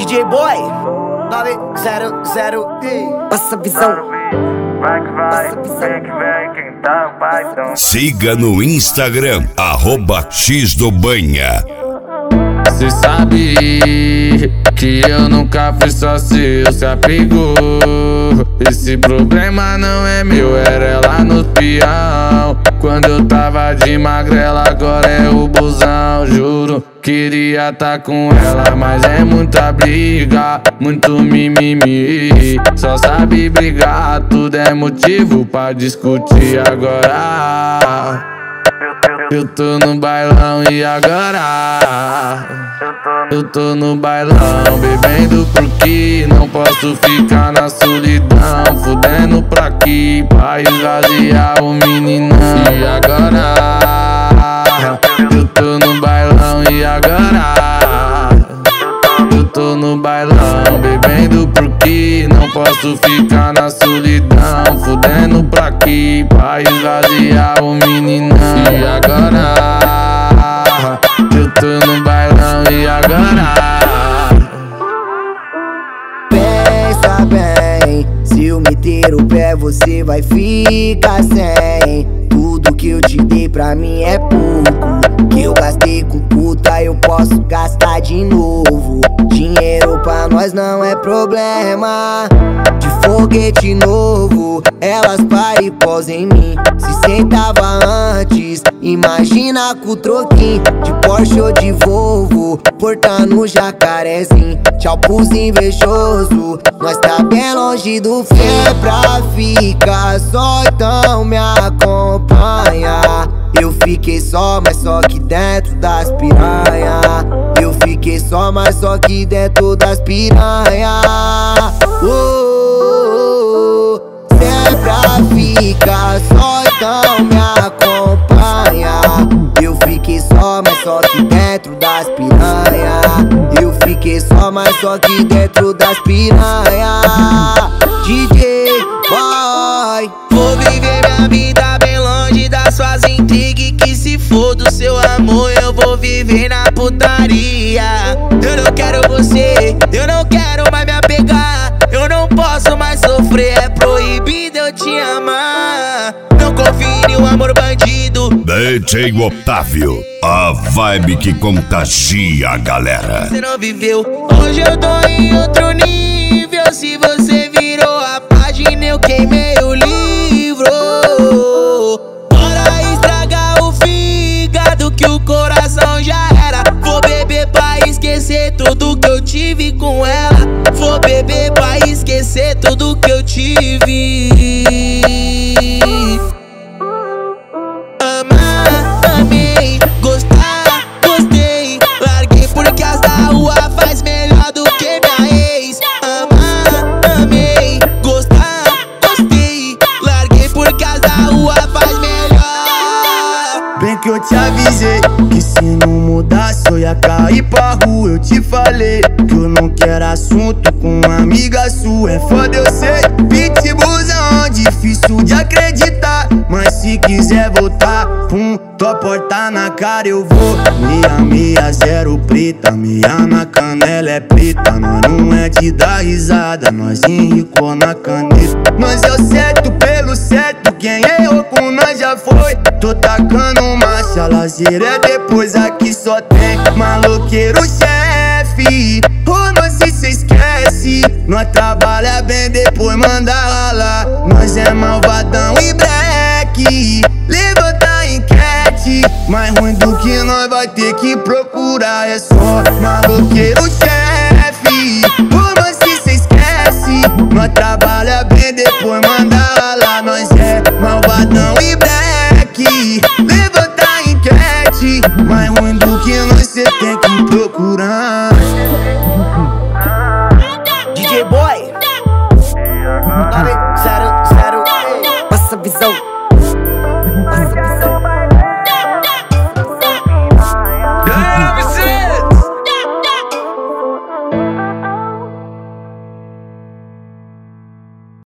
DJ Boy 900. Passa a visão. Vai que vai, vem que vem, quem tá o paizão. Siga no Instagram, @xdobanha. Cê sabe que eu nunca fui só seu, se apegou. Esse problema não é meu, era ela no peão. Quando eu tava de magrela, agora é o busão. Juro, queria tá com ela, mas é muita briga, muito mimimi. Só sabe brigar, tudo é motivo pra discutir agora. Eu tô no bailão e agora? Eu tô no bailão, bebendo porque não posso ficar na solidão. Fudendo pra aqui, pra esvaziar o meninão. E agora? Eu tô no bailão e agora? Eu tô no bailão, bebendo porque não posso ficar na solidão. Fudendo pra aqui, pra esvaziar o meninão. E agora? Eu tô no bailão e agora? Pensa bem, se eu meter o pé você vai ficar sem. Tudo que eu te dei pra mim é pouco. Que eu gastei com puta eu posso gastar de novo. Dinheiro pra nós não é problema. De foguete novo, elas para e posa em mim. Se sentava antes, imagina com o troquinho. De Porsche ou de Volvo, portando jacarezinho. Tchau pros invejoso, nós tá bem longe do fim. É pra ficar só, então me acompanha. Eu fiquei só, mas só que dentro das piranha. Eu fiquei só, mas só que dentro das piranha. Se é pra ficar só, então me acompanha. Eu fiquei só, mas só que dentro das piranha. Eu fiquei só, mas só que dentro das piranha. DJ Boy. Vou viver minha vida bem longe das suas intrigas. Que se for do seu amor eu vou viver na putaria. Eu não quero você, eu não quero mais me apegar. Eu não posso mais sofrer, é proibido eu te amar. Não confie no amor bandido. DJ Otávio, a vibe que contagia a galera. Você não viveu, hoje eu tô em outro nível. Se você virou a página eu queimei o livro. Bora estragar o fígado que o coração já era. Vou beber pra esquecer tudo que eu tive com ela. Vou beber pra esquecer tudo que eu tive. Amar, amei, gostar, gostei. Larguei porque as da rua faz melhor do que minha ex. Amar, amei, gostar, gostei. Larguei porque as da rua faz melhor. Bem que eu te avisei que se não mudasse eu ia cair pra rua. Eu te falei que eu não quero assunto com amiga sua. É foda eu sei, pitbullzão, difícil de acreditar. Mas se quiser voltar, tua porta na cara eu vou. 660 preta, meia na canela é preta. Nós não é de dar risada, nós enricou na caneta. Nós é o certo pelo certo, quem errou com nós já foi. Tô tacando marcha, lazer é depois, aqui só tem maloqueiro chefe. Ô, nós se cê esquece, nós trabalha bem, depois manda ralar. Nós é malvadão e breque, levanta a enquete. Mais ruim do que nós vai ter que procurar é só maloqueiro chefe. Ô, nós se cê esquece, nós trabalha bem, depois manda ralar. Nós é malvadão e breque, levanta a enquete. Mais ruim do que nós cê tem que procurar.